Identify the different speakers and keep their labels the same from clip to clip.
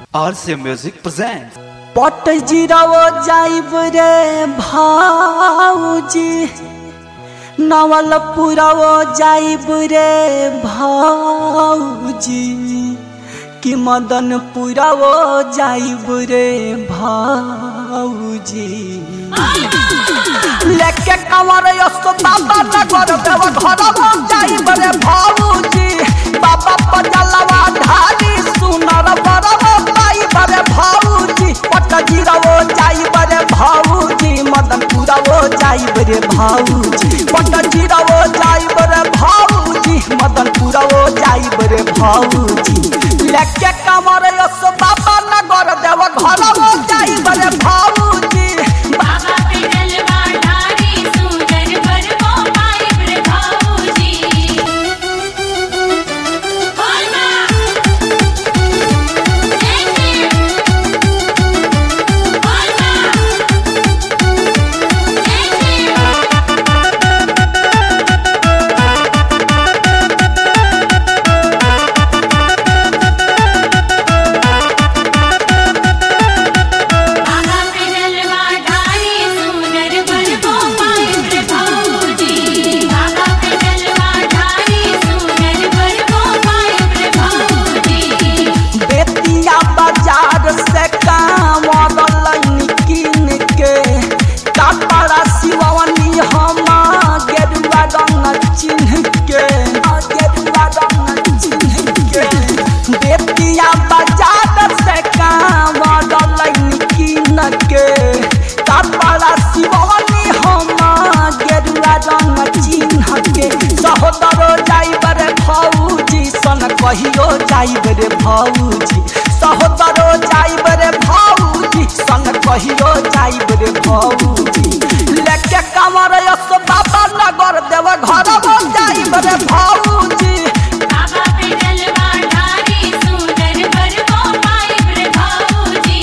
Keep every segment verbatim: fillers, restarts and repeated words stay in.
Speaker 1: R C Music presents
Speaker 2: पट जिरावो जाइब रे भाऊजी नवलपुरावो जाइब रे भाऊजी कि मदनपुरावो जाइब रे भाऊजी लेके कमर यसो बाबा नगर देव घरवो जाइब रे भाऊजी बाबा पजलवा ढाली सुनर बरवो पाइब रे भाऊजी पट जिरावो जाइब रे भाऊजी मदनपुरावो जाइब रे भाऊजी पट जिरावो जाइब रे भाऊजी मदनपुरावो जाइब रे भाऊजी लेके कमर यसो बाबा नगर देव घरवो जाइब रे भाऊजी
Speaker 3: बाबा पे जलवा ढारी सुंदर बरवो पाइब रे भाऊजी बोल मां जय बोल बाबा पे जलवा ढारी सुंदर बरवो पाइब रे भाऊजी बाबा पे जलवा ढारी सुंदर बरवो पाइब रे भाऊजी
Speaker 2: बेतिया बाजार से कांवल किन के कपड़ा सिवनी हम गेरुआ रंग चिन्ह के गेरुआ रंग चिन्ह के बेतिया बाजार से कांवल किन के कपड़ा सिवनी हम गेरुआ रंग चिन्ह के सहोदरो जाइब रे भाऊजी सन कहियो जाइब रे भाऊजी सहोदरो जाइब रे भाऊजी सन कहियो जाइब रे भाऊजी लेके कमर यस बाबा नगर देव घरवो जाइब रे भाऊजी
Speaker 3: बाबा पे जलवा ढारी सुंदर बरवो पाइब रे भाऊजी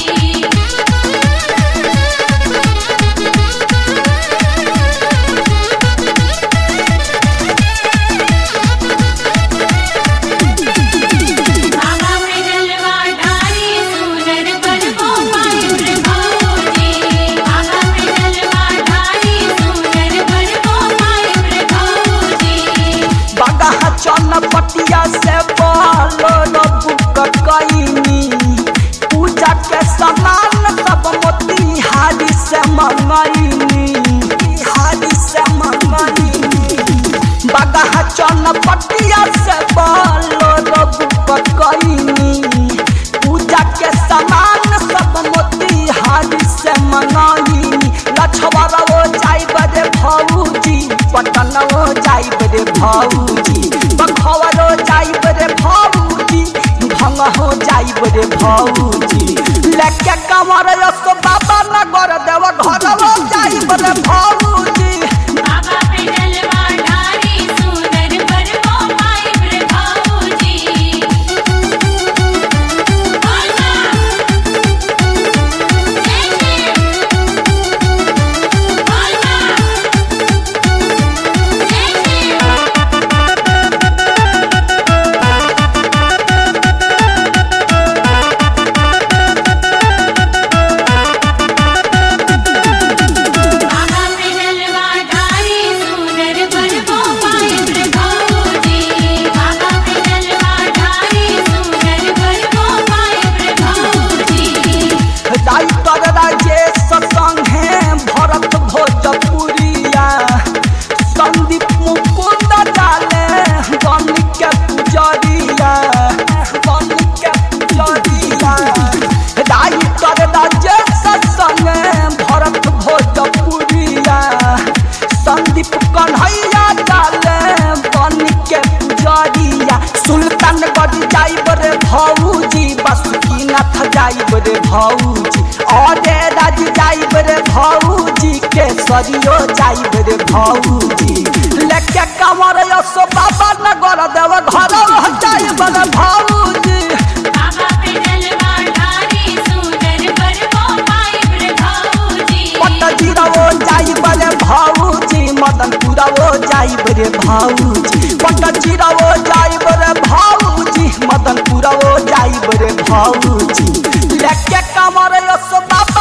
Speaker 3: बाबा पे जलवा ढारी सुंदर बरवो पाइब रे भाऊजी बाबा पे जलवा ढारी सुंदर बरवो पाइब रे भाऊजी
Speaker 2: बगहा चनपटिया से बालो रबुक कईनी पूजा के सामान सब मोतिहारी से मंगईनी हारी से मंगईनी बगहा चनपटिया से बालो रबुक कईनी पूजा के सामान सब मोतिहारी से मंगईनी लछवारो जाइब रे भाऊजी पटनवो जाइब रे भाऊजी बखवरो जाइब रे भाऊजी भंगहो जाइब रे भाऊजी लेके कमर यसो बाबा नगर देव घरवो जाइब रे भाऊजी
Speaker 3: बाबा पे जलवा ढारी सुंदर बरवो पाइब रे भाऊजी बोल मां जय बोल मां जय बाबा पे जलवा ढारी सुंदर बरवो पाइब रे भाऊजी बाबा पे जलवा ढारी सुंदर बरवो पाइब रे भाऊजी
Speaker 2: राइटर राजेश संगे भरत भोजपुरिया संदीप मुकुंद डाले बन के पुजरिया बन के पुजरिया राइटर राजेश संगे भरत भोजपुरिया संदीप कन्हैया डाले बन के पुजरिया सुल्तानगढ़ जाइब रे भाऊजी बासुकीनाथ जाइब रे भाऊजी अरे राज जाइब रे भाऊजी केसरियो जाइब रे भाऊजी लेके कमर यसो बाबा नगर देव घरवो जाइब रे भाऊजी
Speaker 3: बाबा पे जलवा ढारी सुंदर बरवो पाइब रे भाऊजी
Speaker 2: पट जिरावो जाइब रे भाऊजी मदनपुरावो जाइब रे भाऊजी पट जिरावो जाइब रे भाऊजी मदनपुरावो जाइब रे भाऊजी लेके कमर यशोदा